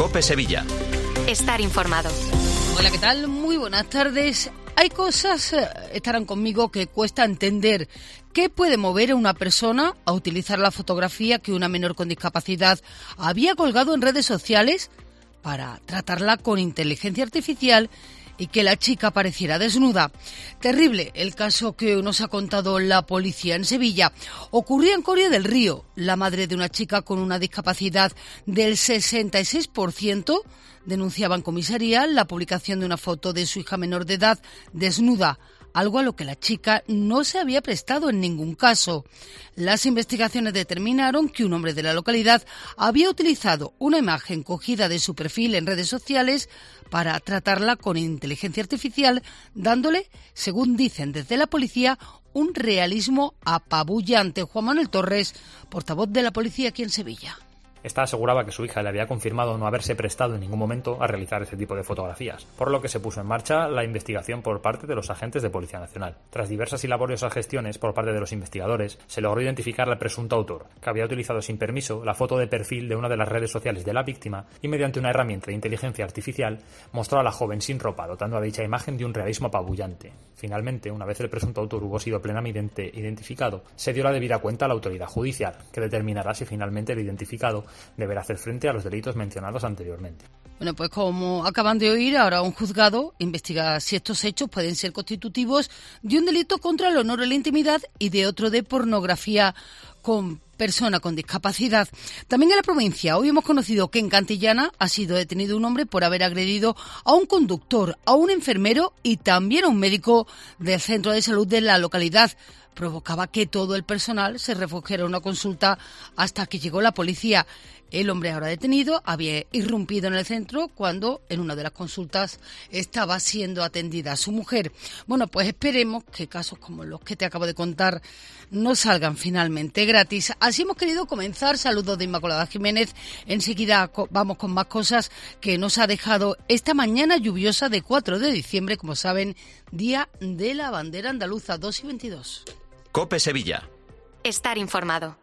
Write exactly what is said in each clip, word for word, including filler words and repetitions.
COPE Sevilla. Estar informado. Hola, ¿qué tal? Muy buenas tardes. Hay cosas, eh, estarán conmigo, que cuesta entender. ¿Qué puede mover a una persona a utilizar la fotografía que una menor con discapacidad había colgado en redes sociales para tratarla con inteligencia artificial y que la chica pareciera desnuda? Terrible el caso que nos ha contado la policía en Sevilla. Ocurría en Coria del Río. La madre de una chica con una discapacidad del sesenta y seis por ciento denunciaba en comisaría la publicación de una foto de su hija menor de edad desnuda, algo a lo que la chica no se había prestado en ningún caso. Las investigaciones determinaron que un hombre de la localidad había utilizado una imagen cogida de su perfil en redes sociales para tratarla con inteligencia artificial, dándole, según dicen desde la policía, un realismo apabullante. Juan Manuel Torres, portavoz de la policía aquí en Sevilla. Esta aseguraba que su hija le había confirmado no haberse prestado en ningún momento a realizar este tipo de fotografías, por lo que se puso en marcha la investigación por parte de los agentes de Policía Nacional. Tras diversas y laboriosas gestiones por parte de los investigadores, se logró identificar al presunto autor, que había utilizado sin permiso la foto de perfil de una de las redes sociales de la víctima y, mediante una herramienta de inteligencia artificial, mostró a la joven sin ropa, dotando a dicha imagen de un realismo apabullante. Finalmente, una vez el presunto autor hubo sido plenamente identificado, se dio la debida cuenta a la autoridad judicial, que determinará si finalmente el identificado deberá hacer frente a los delitos mencionados anteriormente. Bueno, pues como acaban de oír, ahora un juzgado investiga si estos hechos pueden ser constitutivos de un delito contra el honor y la intimidad y de otro de pornografía con persona con discapacidad. También en la provincia, hoy hemos conocido que en Cantillana ha sido detenido un hombre por haber agredido a un conductor, a un enfermero y también a un médico del centro de salud de la localidad. Provocaba que todo el personal se refugiara en una consulta hasta que llegó la policía. El hombre ahora detenido había irrumpido en el centro cuando en una de las consultas estaba siendo atendida su mujer. Bueno, pues esperemos que casos como los que te acabo de contar no salgan finalmente gratis. Así hemos querido comenzar. Saludos de Inmaculada Jiménez. Enseguida vamos con más cosas que nos ha dejado esta mañana lluviosa de cuatro de diciembre, como saben, Día de la Bandera Andaluza, dos y veintidós. COPE Sevilla. Estar informado.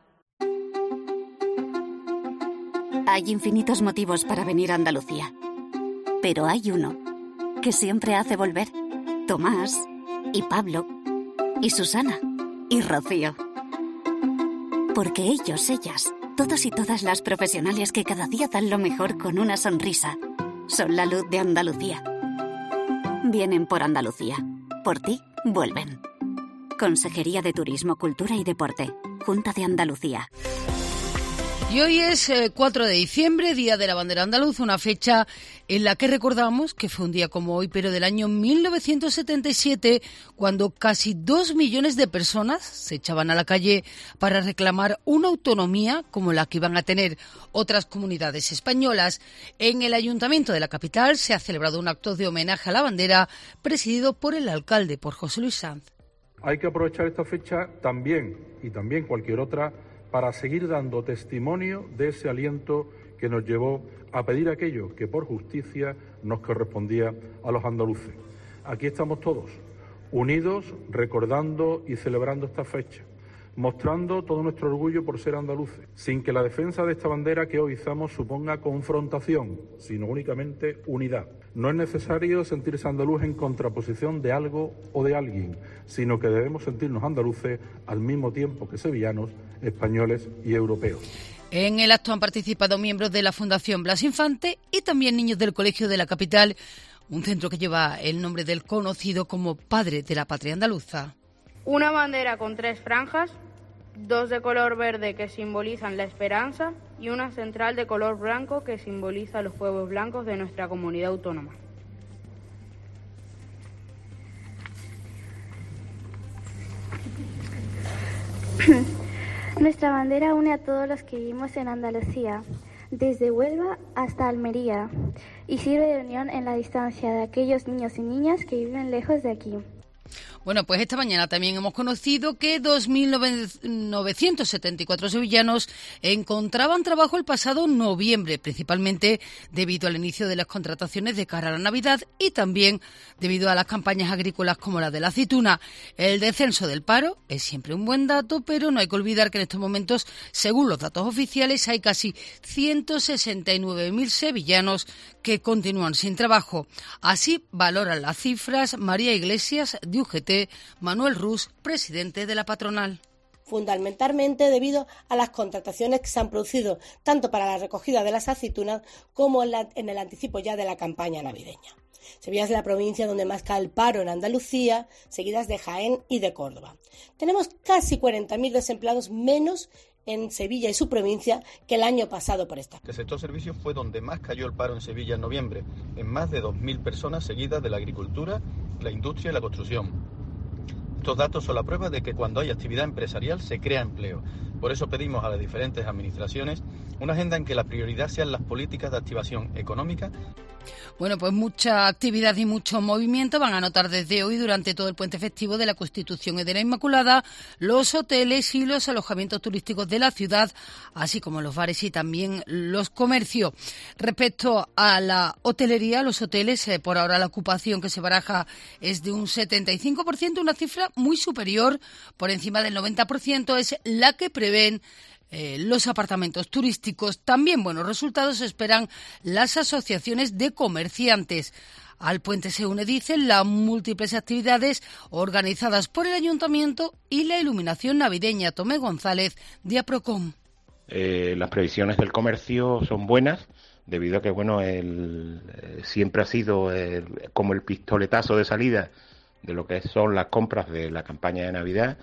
Hay infinitos motivos para venir a Andalucía, pero hay uno que siempre hace volver. Tomás, y Pablo, y Susana, y Rocío. Porque ellos, ellas, todos y todas las profesionales que cada día dan lo mejor con una sonrisa, son la luz de Andalucía. Vienen por Andalucía. Por ti, vuelven. Consejería de Turismo, Cultura y Deporte, Junta de Andalucía. Y hoy es eh, cuatro de diciembre, Día de la Bandera Andaluza, una fecha en la que recordamos que fue un día como hoy, pero del año mil novecientos setenta y siete, cuando casi dos millones de personas se echaban a la calle para reclamar una autonomía como la que iban a tener otras comunidades españolas. En el Ayuntamiento de la capital se ha celebrado un acto de homenaje a la bandera presidido por el alcalde, por José Luis Sanz. Hay que aprovechar esta fecha también, y también cualquier otra, para seguir dando testimonio de ese aliento que nos llevó a pedir aquello que por justicia nos correspondía a los andaluces. Aquí estamos todos, unidos, recordando y celebrando esta fecha, mostrando todo nuestro orgullo por ser andaluces, sin que la defensa de esta bandera que hoy izamos suponga confrontación, sino únicamente unidad. No es necesario sentirse andaluz en contraposición de algo o de alguien, sino que debemos sentirnos andaluces al mismo tiempo que sevillanos, españoles y europeos. En el acto han participado miembros de la Fundación Blas Infante y también niños del Colegio de la Capital, un centro que lleva el nombre del conocido como padre de la patria andaluza. Una bandera con tres franjas, dos de color verde que simbolizan la esperanza y una central de color blanco que simboliza los fuegos blancos de nuestra comunidad autónoma. Nuestra bandera une a todos los que vivimos en Andalucía, desde Huelva hasta Almería, y sirve de unión en la distancia de aquellos niños y niñas que viven lejos de aquí. Bueno, pues esta mañana también hemos conocido que dos mil novecientos setenta y cuatro sevillanos encontraban trabajo el pasado noviembre, principalmente debido al inicio de las contrataciones de cara a la Navidad y también debido a las campañas agrícolas como la de la aceituna. El descenso del paro es siempre un buen dato, pero no hay que olvidar que en estos momentos, según los datos oficiales, hay casi ciento sesenta y nueve mil sevillanos que continúan sin trabajo. Así valoran las cifras María Iglesias de U G T, Manuel Rus, presidente de la patronal. Fundamentalmente debido a las contrataciones que se han producido tanto para la recogida de las aceitunas como en, la, en el anticipo ya de la campaña navideña. Sevilla es la provincia donde más cae el paro en Andalucía, seguidas de Jaén y de Córdoba. Tenemos casi cuarenta mil desempleados menos en Sevilla y su provincia que el año pasado por esta. El sector servicios fue donde más cayó el paro en Sevilla en noviembre, en más de dos mil personas seguidas de la agricultura, la industria y la construcción. Estos datos son la prueba de que cuando hay actividad empresarial se crea empleo. Por eso pedimos a las diferentes administraciones una agenda en que la prioridad sean las políticas de activación económica. Bueno, pues mucha actividad y mucho movimiento van a notar desde hoy durante todo el puente festivo de la Constitución y de la Inmaculada los hoteles y los alojamientos turísticos de la ciudad, así como los bares y también los comercios. Respecto a la hotelería, los hoteles, eh, por ahora la ocupación que se baraja es de un setenta y cinco por ciento, una cifra muy superior, por encima del noventa por ciento, es la que prevén Eh, los apartamentos turísticos. También buenos resultados esperan las asociaciones de comerciantes. Al puente se une, dicen, las múltiples actividades organizadas por el Ayuntamiento y la iluminación navideña. Tomé González, de APROCOM. Eh, las previsiones del comercio son buenas, debido a que bueno, el, eh, siempre ha sido el, como el pistoletazo de salida de lo que son las compras de la campaña de Navidad.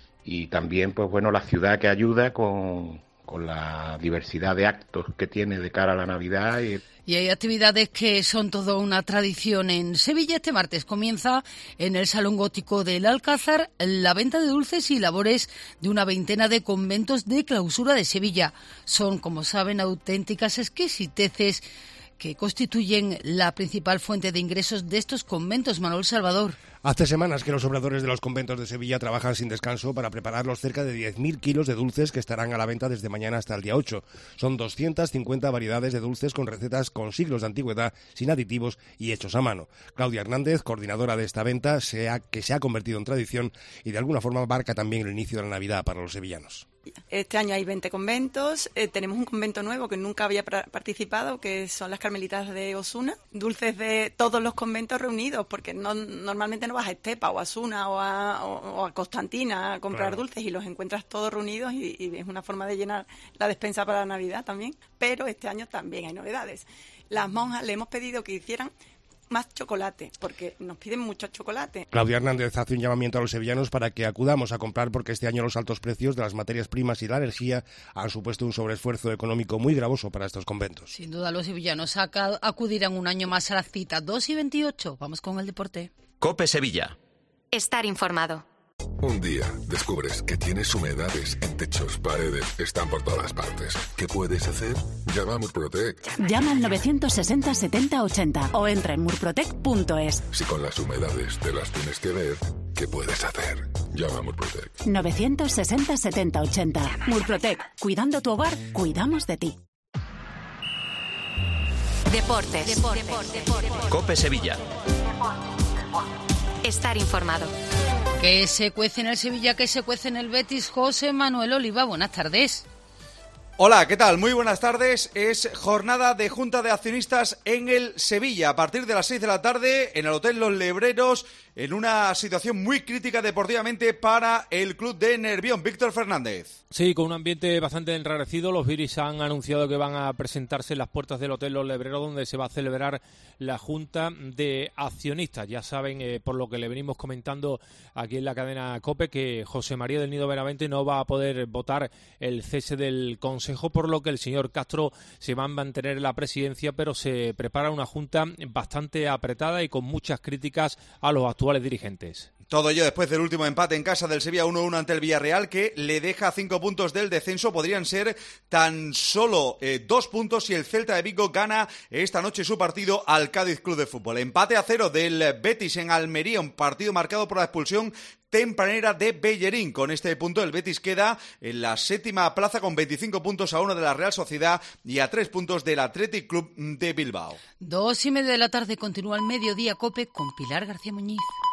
Y también, pues bueno, la ciudad que ayuda con, con la diversidad de actos que tiene de cara a la Navidad. Y... y hay actividades que son toda una tradición en Sevilla. Este martes comienza en el Salón Gótico del Alcázar la venta de dulces y labores de una veintena de conventos de clausura de Sevilla. Son, como saben, auténticas exquisiteces que constituyen la principal fuente de ingresos de estos conventos. Manuel Salvador. Hace semanas que los obradores de los conventos de Sevilla trabajan sin descanso para preparar los cerca de diez mil kilos de dulces que estarán a la venta desde mañana hasta el día ocho. Son doscientas cincuenta variedades de dulces con recetas con siglos de antigüedad, sin aditivos y hechos a mano. Claudia Hernández, coordinadora de esta venta, se ha, que se ha convertido en tradición y de alguna forma marca también el inicio de la Navidad para los sevillanos. Este año hay veinte conventos, eh, tenemos un convento nuevo que nunca había pra- participado, que son las Carmelitas de Osuna, dulces de todos los conventos reunidos, porque no, normalmente no vas a Estepa o a Osuna o a, o, o a Constantina a comprar claro. dulces y los encuentras todos reunidos y, y es una forma de llenar la despensa para la Navidad también, pero este año también hay novedades. Las monjas le hemos pedido que hicieran más chocolate, porque nos piden mucho chocolate. Claudia Hernández hace un llamamiento a los sevillanos para que acudamos a comprar, porque este año los altos precios de las materias primas y la energía han supuesto un sobreesfuerzo económico muy gravoso para estos conventos. Sin duda los sevillanos acudirán un año más a la cita. dos y veintiocho, vamos con el deporte. COPE Sevilla. Estar informado. Un día descubres que tienes humedades en techos, paredes, están por todas partes. ¿Qué puedes hacer? Llama a Murprotec. Llama al novecientos sesenta setenta ochenta o entra en murprotec punto es. Si con las humedades te las tienes que ver, ¿qué puedes hacer? Llama a Murprotec. novecientos sesenta setenta ochenta. Murprotec. Cuidando tu hogar, cuidamos de ti. Deportes. Deportes. Deportes. COPE Sevilla. Estar informado. Que se cuece en el Sevilla, que se cuece en el Betis. José Manuel Oliva, buenas tardes. Hola, ¿qué tal? Muy buenas tardes. Es jornada de Junta de Accionistas en el Sevilla. A partir de las seis de la tarde, en el Hotel Los Lebreros, en una situación muy crítica deportivamente para el club de Nervión. Víctor Fernández. Sí, con un ambiente bastante enrarecido. Los Viris han anunciado que van a presentarse en las puertas del Hotel Los Lebreros, donde se va a celebrar la Junta de Accionistas. Ya saben, eh, por lo que le venimos comentando aquí en la cadena COPE, que José María del Nido Benavente no va a poder votar el cese del Consejo, por lo que el señor Castro se va a mantener en la presidencia, pero se prepara una Junta bastante apretada y con muchas críticas a los actuales dirigentes. Todo ello después del último empate en casa del Sevilla uno uno ante el Villarreal, que le deja cinco puntos del descenso. Podrían ser tan solo eh, dos puntos si el Celta de Vigo gana esta noche su partido al Cádiz Club de Fútbol. Empate a cero del Betis en Almería, un partido marcado por la expulsión tempranera de Bellerín. Con este punto el Betis queda en la séptima plaza con veinticinco puntos a uno de la Real Sociedad y a tres puntos del Athletic Club de Bilbao. Dos y media de la tarde continúa el Mediodía COPE con Pilar García Muñiz.